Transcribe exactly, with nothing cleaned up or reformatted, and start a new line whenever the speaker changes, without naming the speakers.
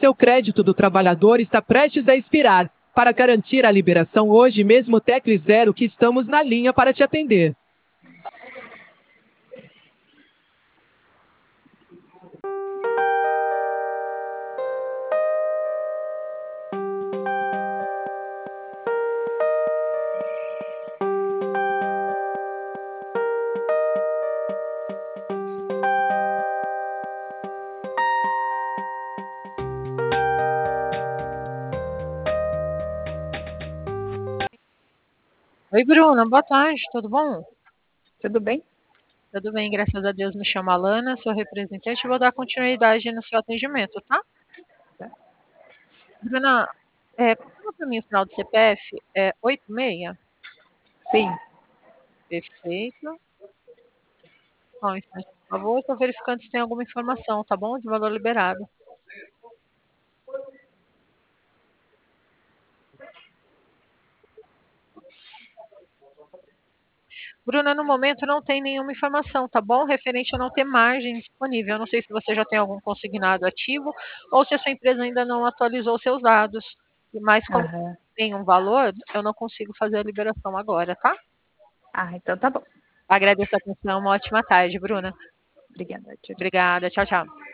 Seu crédito do trabalhador está prestes a expirar. Para garantir a liberação hoje mesmo, tecle zero que estamos na linha para te atender.
Oi, Bruna, boa tarde, tudo bom?
Tudo bem?
Tudo bem, graças a Deus. Me chamo Alana, sou representante e vou dar continuidade no seu atendimento, tá?
Tá.
Bruna, é, confirma para mim o final do C P F, é oito seis?
Sim.
Perfeito. Só um instante, por favor, estou verificando se tem alguma informação, tá bom? De valor liberado. Bruna, no momento não tem nenhuma informação, tá bom? Referente a não ter margem disponível. Eu não sei se você já tem algum consignado ativo ou se a sua empresa ainda não atualizou seus dados. Mas como
Aham.
tem um valor, eu não consigo fazer a liberação agora, tá?
Ah, então tá bom.
Agradeço a atenção. Uma ótima tarde, Bruna.
Obrigada. Tchau, tchau.
Obrigada. Tchau, tchau.